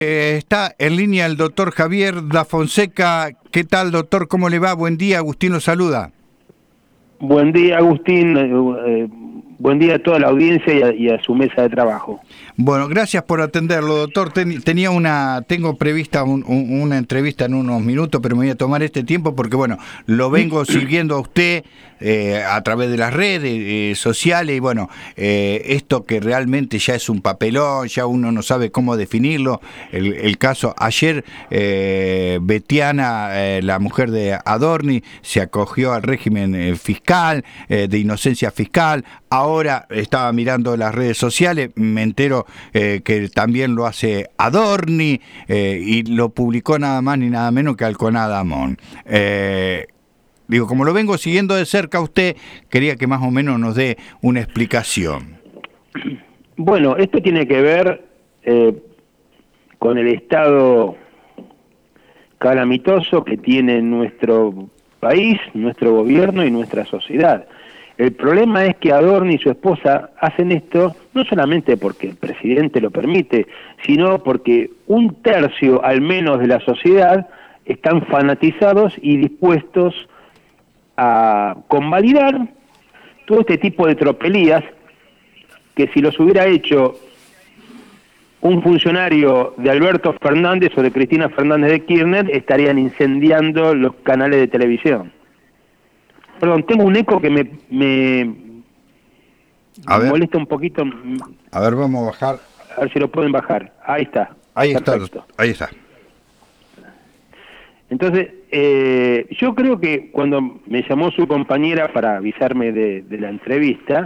Está en línea el doctor Javier Da Fonseca. ¿Qué tal, doctor? ¿Cómo le va? Buen día, Agustín lo saluda. Buen día, Agustín. Buen día a toda la audiencia y a su mesa de trabajo. Bueno, gracias por atenderlo, doctor. Tengo prevista una entrevista en unos minutos, pero me voy a tomar este tiempo porque, bueno, lo vengo siguiendo a usted a través de las redes sociales y, bueno, esto que realmente ya es un papelón, ya uno no sabe cómo definirlo. El caso, ayer Betiana, la mujer de Adorni, se acogió al régimen fiscal, de inocencia fiscal. Ahora estaba mirando las redes sociales, me entero que también lo hace Adorni y lo publicó nada más ni nada menos que Alconada Amón. Digo, como lo vengo siguiendo de cerca a usted, quería que más o menos nos dé una explicación. Bueno, esto tiene que ver con el estado calamitoso que tiene nuestro país, nuestro gobierno y nuestra sociedad. El problema es que Adorni y su esposa hacen esto no solamente porque el presidente lo permite, sino porque un tercio al menos de la sociedad están fanatizados y dispuestos a convalidar todo este tipo de tropelías que si los hubiera hecho un funcionario de Alberto Fernández o de Cristina Fernández de Kirchner estarían incendiando los canales de televisión. Perdón, tengo un eco que me molesta un poquito. A ver, vamos a bajar. A ver si lo pueden bajar. Ahí está. Ahí Perfecto. está, ahí está. Entonces, yo creo que cuando me llamó su compañera para avisarme de la entrevista,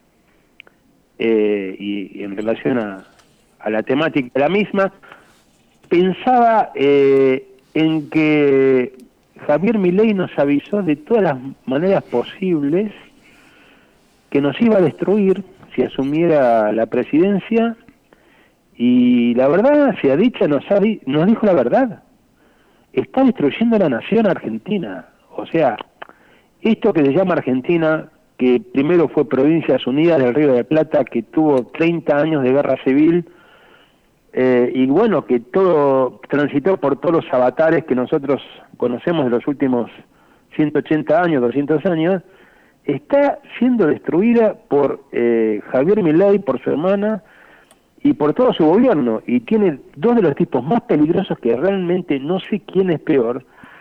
y en relación a la temática de la misma, pensaba en que Javier Milei nos avisó de todas las maneras posibles que nos iba a destruir si asumiera la presidencia, y la verdad sea dicha, nos dijo la verdad. Está destruyendo la nación argentina. O sea, esto que se llama Argentina, que primero fue Provincias Unidas del Río de la Plata, que tuvo 30 años de guerra civil, y bueno, que todo transitó por todos los avatares que nosotros conocemos de los últimos 180 años, 200 años, está siendo destruida por Javier Milei, por su hermana y por todo su gobierno, y tiene dos de los tipos más peligrosos que realmente no sé quién es peor,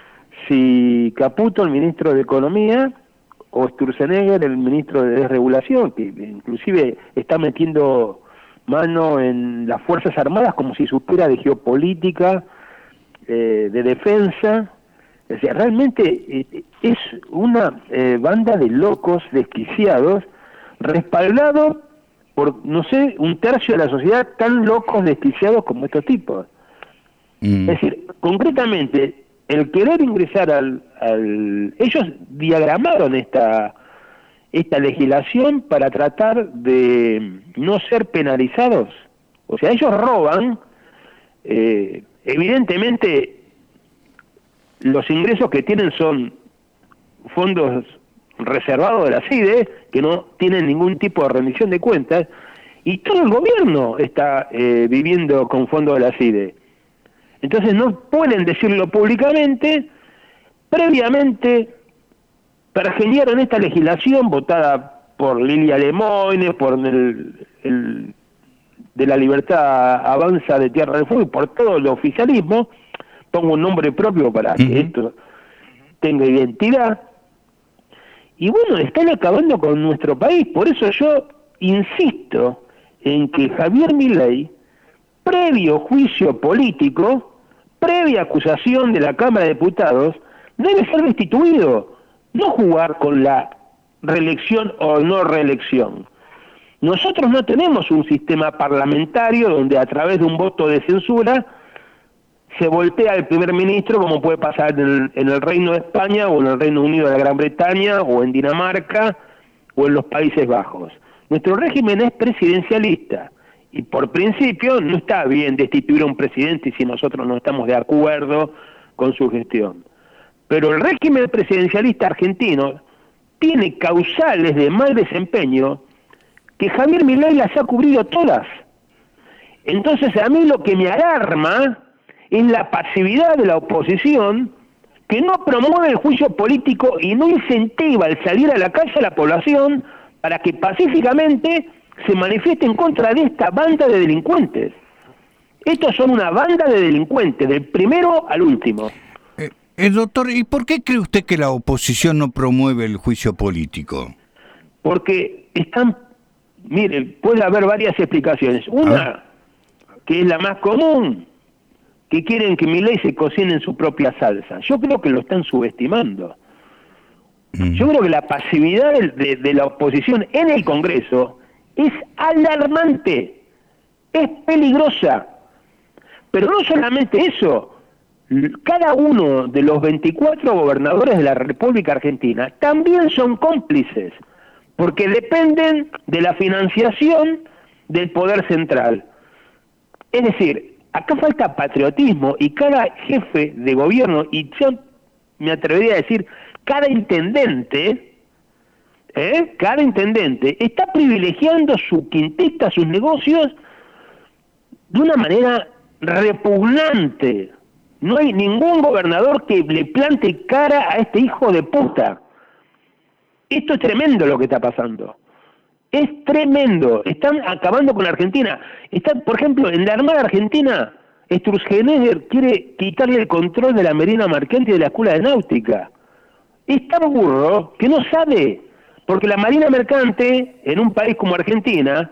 si Caputo, el ministro de Economía, o Sturzenegger, el ministro de Desregulación, que inclusive está metiendo mano en las Fuerzas Armadas como si supiera de geopolítica, de defensa. O sea, realmente es una banda de locos desquiciados, respaldado por, no sé, un tercio de la sociedad tan locos desquiciados como estos tipos. Es decir, concretamente, el querer ingresar ellos diagramaron esta legislación para tratar de no ser penalizados. O sea, ellos roban, evidentemente los ingresos que tienen son fondos reservados de la CIDE, que no tienen ningún tipo de rendición de cuentas, y todo el gobierno está viviendo con fondos de la CIDE. Entonces no pueden decirlo públicamente. Previamente pergeñaron esta legislación votada por Lilia Lemoyne, por el de la Libertad Avanza de Tierra del Fuego y por todo el oficialismo. Pongo un nombre propio para que esto tenga identidad. Y bueno, están acabando con nuestro país. Por eso yo insisto en que Javier Milei, previo juicio político, previa acusación de la Cámara de Diputados, debe ser destituido, no jugar con la reelección o no reelección. Nosotros no tenemos un sistema parlamentario donde a través de un voto de censura se voltea el primer ministro, como puede pasar en el Reino de España o en el Reino Unido de la Gran Bretaña o en Dinamarca o en los Países Bajos. Nuestro régimen es presidencialista y por principio no está bien destituir a un presidente si nosotros no estamos de acuerdo con su gestión. Pero el régimen presidencialista argentino tiene causales de mal desempeño que Javier Milei las ha cubrido todas. Entonces a mí lo que me alarma es la pasividad de la oposición, que no promueve el juicio político y no incentiva el salir a la calle a la población para que pacíficamente se manifieste en contra de esta banda de delincuentes. Estos son una banda de delincuentes, del primero al último. Doctor, ¿y por qué cree usted que la oposición no promueve el juicio político? Porque están, mire, puede haber varias explicaciones. Una, que es la más común, que quieren que Milei se cocine en su propia salsa. Yo creo que lo están subestimando. Yo creo que la pasividad de la oposición en el Congreso es alarmante, es peligrosa. Pero no solamente eso, cada uno de los 24 gobernadores de la República Argentina también son cómplices, porque dependen de la financiación del poder central. Es decir, acá falta patriotismo y cada jefe de gobierno, y yo me atrevería a decir, cada intendente está privilegiando su quintita, sus negocios, de una manera repugnante. No hay ningún gobernador que le plante cara a este hijo de puta. Esto es tremendo lo que está pasando. Es tremendo. Están acabando con la Argentina. Por ejemplo, en la Armada Argentina, Sturzenegger quiere quitarle el control de la Marina Mercante y de la Escuela de Náutica. Es tan burro que no sabe, porque la Marina Mercante, en un país como Argentina,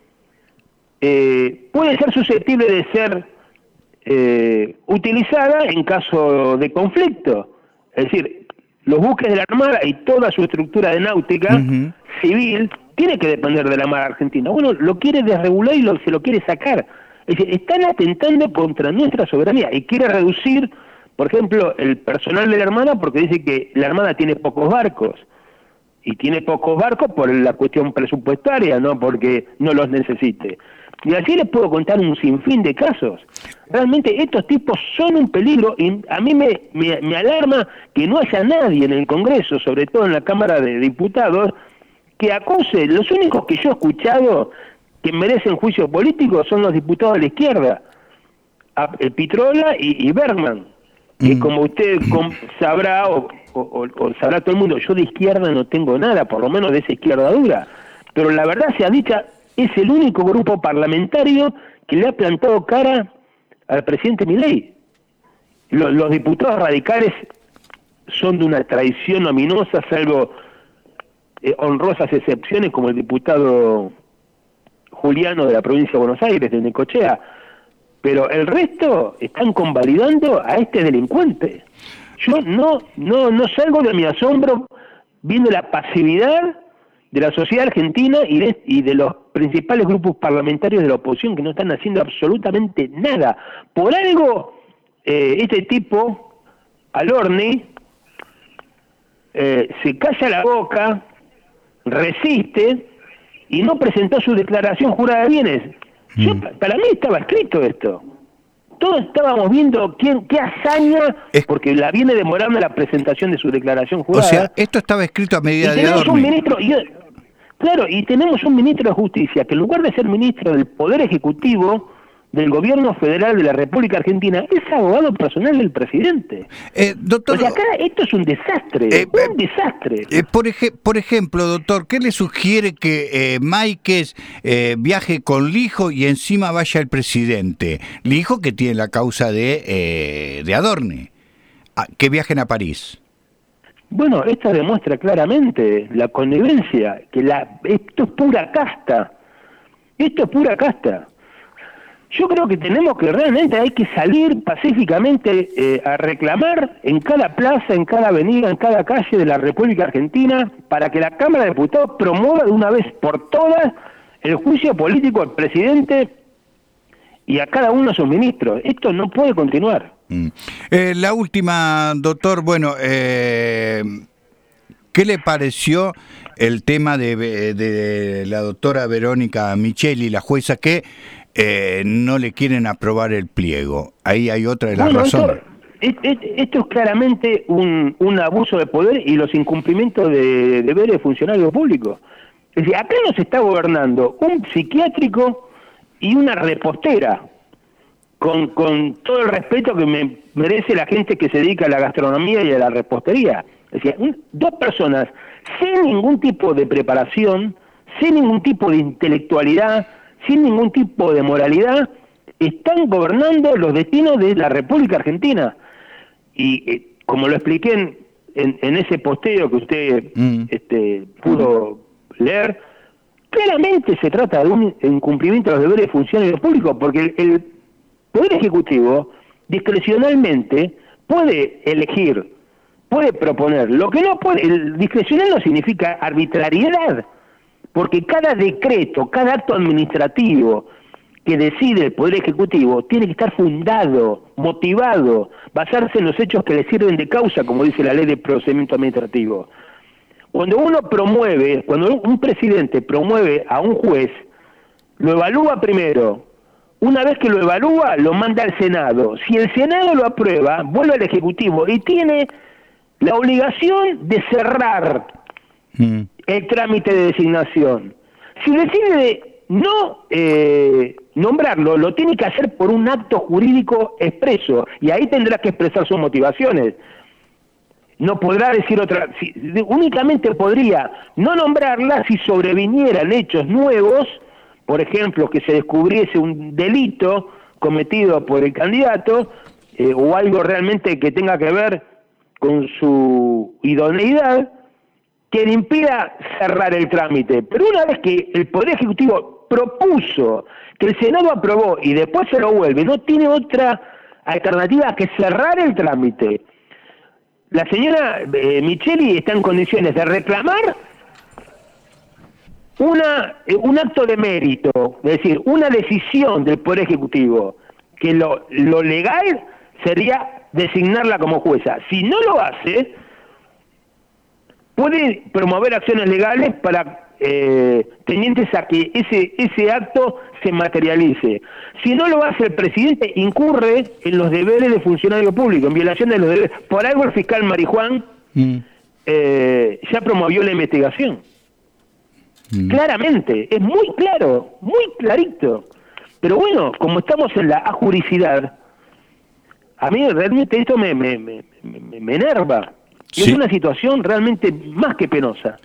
puede ser susceptible de ser utilizada en caso de conflicto. Es decir, los buques de la Armada y toda su estructura de náutica civil tiene que depender de la Armada Argentina. Bueno, lo quiere desregular y se lo quiere sacar. Es decir, están atentando contra nuestra soberanía y quiere reducir, por ejemplo, el personal de la Armada, porque dice que la Armada tiene pocos barcos. Y tiene pocos barcos por la cuestión presupuestaria, no porque no los necesite. Y así les puedo contar un sinfín de casos. Realmente estos tipos son un peligro y a mí me alarma que no haya nadie en el Congreso, sobre todo en la Cámara de Diputados, que acuse. Los únicos que yo he escuchado que merecen juicio político son los diputados de la izquierda, Pitrola y Bergman, que como usted sabrá o sabrá todo el mundo, yo de izquierda no tengo nada, por lo menos de esa izquierda dura, pero la verdad sea dicha, es el único grupo parlamentario que le ha plantado cara al presidente Milei. Los diputados radicales son de una traición ominosa, salvo honrosas excepciones como el diputado Juliano de la provincia de Buenos Aires, de Necochea, pero el resto están convalidando a este delincuente. Yo no salgo de mi asombro viendo la pasividad de la sociedad argentina y de los principales grupos parlamentarios de la oposición que no están haciendo absolutamente nada. Por algo, este tipo, Alorni, se calla la boca, resiste y no presentó su declaración jurada de bienes. Para mí estaba escrito esto. Todos estábamos viendo qué hazaña, porque la viene demorando la presentación de su declaración jurada. O sea, esto estaba escrito a medida de Adorni. Claro, y tenemos un ministro de Justicia que en lugar de ser ministro del Poder Ejecutivo del Gobierno Federal de la República Argentina, es abogado personal del presidente. Doctor, o sea, acá esto es un desastre, un desastre. Por ejemplo, doctor, ¿qué le sugiere que Máiquez viaje con Lijo y encima vaya el presidente? Lijo que tiene la causa de Adorni, que viajen a París. Bueno, esto demuestra claramente la connivencia, que esto es pura casta. Esto es pura casta. Yo creo que realmente hay que salir pacíficamente a reclamar en cada plaza, en cada avenida, en cada calle de la República Argentina, para que la Cámara de Diputados promueva de una vez por todas el juicio político al presidente y a cada uno de sus ministros. Esto no puede continuar. La última, doctor, bueno, ¿qué le pareció el tema de la doctora Verónica Micheli, la jueza que no le quieren aprobar el pliego? Ahí hay otra de las razones. Esto es claramente un abuso de poder y los incumplimientos de deberes de funcionarios públicos. Es decir, acá nos está gobernando un psiquiátrico y una repostera, con todo el respeto que me merece la gente que se dedica a la gastronomía y a la repostería. Es decir, dos personas sin ningún tipo de preparación, sin ningún tipo de intelectualidad, sin ningún tipo de moralidad, están gobernando los destinos de la República Argentina. Y como lo expliqué en ese posteo que usted pudo leer, claramente se trata de un incumplimiento de los deberes de funcionarios públicos, porque el Poder Ejecutivo discrecionalmente puede elegir, puede proponer. Lo que no puede, el discrecional no significa arbitrariedad, porque cada decreto, cada acto administrativo que decide el Poder Ejecutivo tiene que estar fundado, motivado, basarse en los hechos que le sirven de causa, como dice la ley de procedimiento administrativo. Cuando uno promueve, cuando un presidente promueve a un juez, lo evalúa primero. Una vez que lo evalúa, lo manda al Senado. Si el Senado lo aprueba, vuelve al Ejecutivo y tiene la obligación de cerrar el trámite de designación. Si decide no nombrarlo, lo tiene que hacer por un acto jurídico expreso, y ahí tendrá que expresar sus motivaciones. No podrá decir otra, únicamente podría no nombrarla si sobrevinieran hechos nuevos, por ejemplo, que se descubriese un delito cometido por el candidato, o algo realmente que tenga que ver con su idoneidad, que le impida cerrar el trámite. Pero una vez que el Poder Ejecutivo propuso, que el Senado aprobó y después se lo vuelve, no tiene otra alternativa que cerrar el trámite. La señora Micheli está en condiciones de reclamar un acto de mérito, es decir, una decisión del Poder Ejecutivo, que lo legal sería designarla como jueza. Si no lo hace, puede promover acciones legales para tendientes a que ese acto se materialice. Si no lo hace, el presidente incurre en los deberes de funcionario público, en violación de los deberes. Por algo el fiscal Marijuán ya promovió la investigación. Claramente, es muy claro, muy clarito. Pero bueno, como estamos en la ajuricidad, a mí realmente esto me enerva. Sí. Es una situación realmente más que penosa.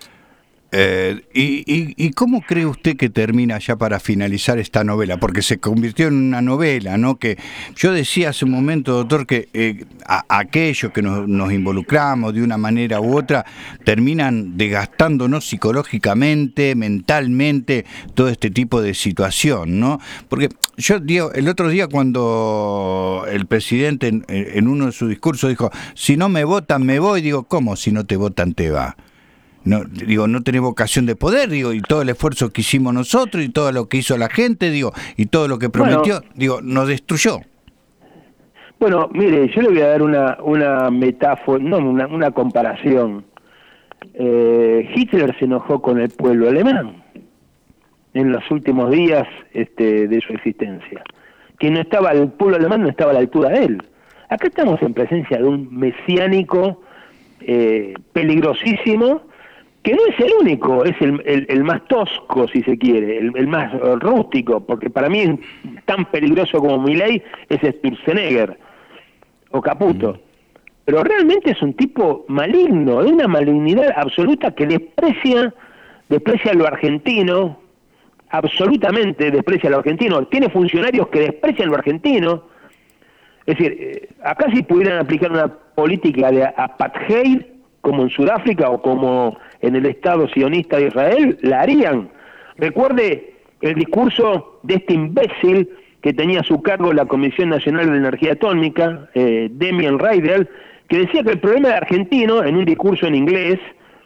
¿Y cómo cree usted que termina ya para finalizar esta novela? Porque se convirtió en una novela, ¿no? Que yo decía hace un momento, doctor, que aquellos que nos involucramos de una manera u otra terminan desgastándonos psicológicamente, mentalmente, todo este tipo de situación, ¿no? Porque yo digo, el otro día cuando el presidente en uno de sus discursos dijo, si no me votan me voy, digo, ¿cómo si no te votan te va? No, digo, no tenés vocación de poder, digo, y todo el esfuerzo que hicimos nosotros y todo lo que hizo la gente, digo, y todo lo que prometió, digo, nos destruyó. Bueno, mire, yo le voy a dar una metáfora, no, una comparación. Hitler se enojó con el pueblo alemán en los últimos días de su existencia, que no estaba, el pueblo alemán no estaba a la altura de él. Acá estamos en presencia de un mesiánico peligrosísimo, que no es el único, es el más tosco, si se quiere, el más rústico, porque para mí es tan peligroso como Milei es Sturzenegger o Caputo. Pero realmente es un tipo maligno, de una malignidad absoluta que desprecia a lo argentino, absolutamente desprecia a lo argentino. Tiene funcionarios que desprecian lo argentino. Es decir, acá si pudieran aplicar una política de apartheid, como en Sudáfrica o como en el Estado sionista de Israel, la harían. Recuerde el discurso de este imbécil que tenía a su cargo la Comisión Nacional de Energía Atómica, Demian Reidel, que decía que el problema de argentino, en un discurso en inglés,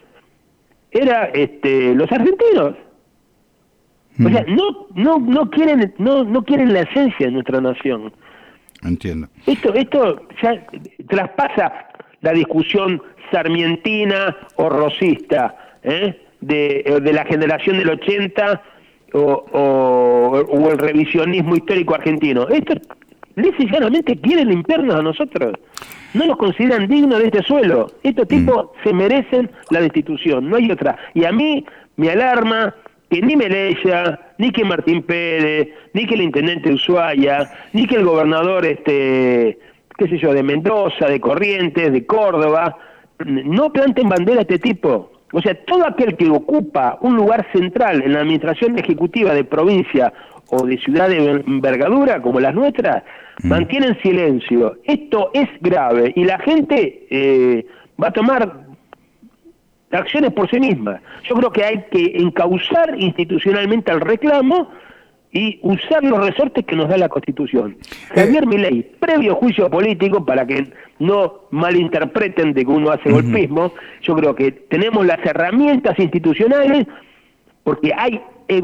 era los argentinos. O sea, no quieren la esencia de nuestra nación. Entiendo. Esto ya traspasa la discusión sarmientina o rosista, de la generación del 80 o el revisionismo histórico argentino. Esto lisa y llanamente quieren limpiarnos a nosotros. No nos consideran dignos de este suelo. Estos tipos se merecen la destitución, no hay otra. Y a mí me alarma que ni Melella, ni que Martín Pérez, ni que el intendente de Ushuaia, ni que el gobernador, qué sé yo, de Mendoza, de Corrientes, de Córdoba, no planten bandera de este tipo. O sea, todo aquel que ocupa un lugar central en la administración ejecutiva de provincia o de ciudad de envergadura como las nuestras, mantienen silencio. Esto es grave y la gente va a tomar acciones por sí misma. Yo creo que hay que encauzar institucionalmente al reclamo y usar los resortes que nos da la Constitución. Javier Milei, previo juicio político, para que no malinterpreten de que uno hace golpismo, yo creo que tenemos las herramientas institucionales porque hay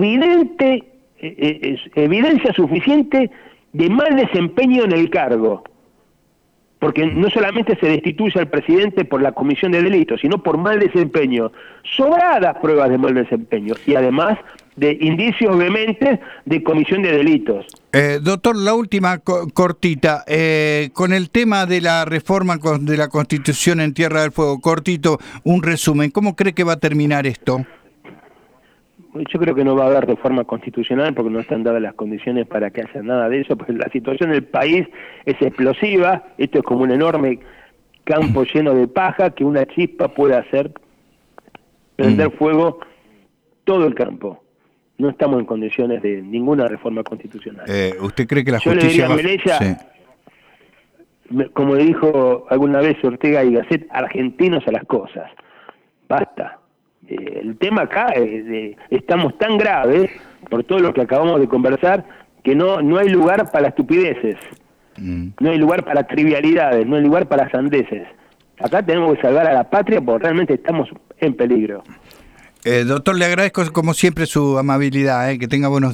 evidencia suficiente de mal desempeño en el cargo. Porque no solamente se destituye al presidente por la comisión de delitos, sino por mal desempeño. Sobradas pruebas de mal desempeño y además de indicios vehementes de comisión de delitos. Doctor, la última cortita, con el tema de la reforma de la Constitución en Tierra del Fuego, cortito, un resumen, ¿cómo cree que va a terminar esto? Yo creo que no va a haber reforma constitucional porque no están dadas las condiciones para que haya nada de eso, porque la situación del país es explosiva, esto es como un enorme campo lleno de paja que una chispa puede hacer prender fuego todo el campo. No estamos en condiciones de ninguna reforma constitucional. ¿Usted cree que la Yo justicia le diría a Melella, como le dijo alguna vez Ortega y Gasset, argentinos a las cosas. Basta. El tema acá estamos tan graves por todo lo que acabamos de conversar que no hay lugar para estupideces, no hay lugar para trivialidades, no hay lugar para sandeces. Acá tenemos que salvar a la patria porque realmente estamos en peligro. Doctor, le agradezco como siempre su amabilidad, que tenga buenos días.